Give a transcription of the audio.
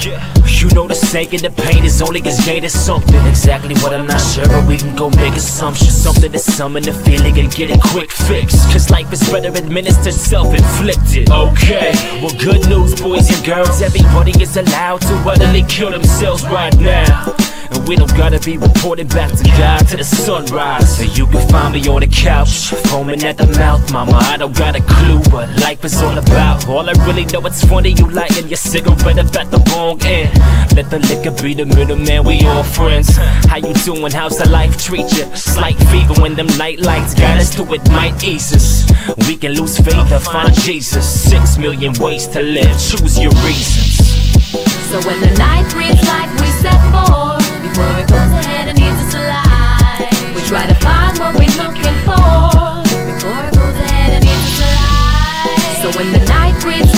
You know the saying, the pain is only as gain is something. Exactly what I'm not sure, but we can go make assumptions. Something to summon the feeling and get a quick fix. Cause life is better administered, self-inflicted. Okay, well good news boys and girls, everybody is allowed to utterly kill themselves right now. And we don't gotta be reporting back to God to the sunrise. So you can find me on the couch, foaming at the mouth. Mama, I don't got a clue what life is all about. All I really know, it's funny you lighting your cigarette up at the wrong end. Let the liquor be the middleman, we all friends. How you doing, how's the life treat you? Slight fever when them night lights got us to it might ease us. We can lose faith or find Jesus. 6 million ways to live, choose your reasons. So when the night breathes like we set forth, before it goes ahead and eats us alive, we try to find what we're looking for, before it goes ahead and eats us alive. So when the night breathes